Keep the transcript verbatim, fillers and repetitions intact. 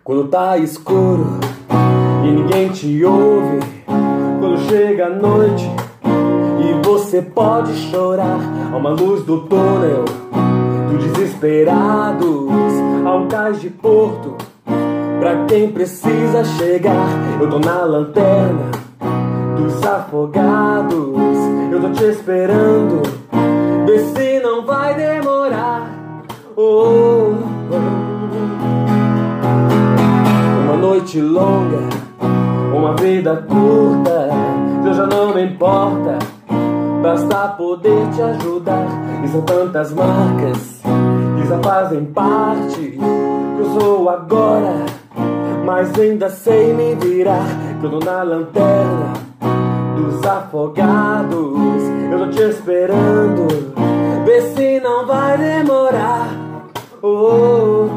Quando tá escuro e ninguém te ouve, quando chega a noite e você pode chorar, há uma luz do túnel dos desesperados, há um cais de porto pra quem precisa chegar. Eu tô na lanterna dos afogados, eu tô te esperando, vê se não vai demorar. Oh, oh. Uma noite longa, uma vida curta, eu já não me importa, basta poder te ajudar. E são tantas marcas que já fazem parte que eu sou agora, mas ainda sei me virar. Que eu tô na lanterna dos afogados, eu tô te esperando, vê se não vai demorar. Oh,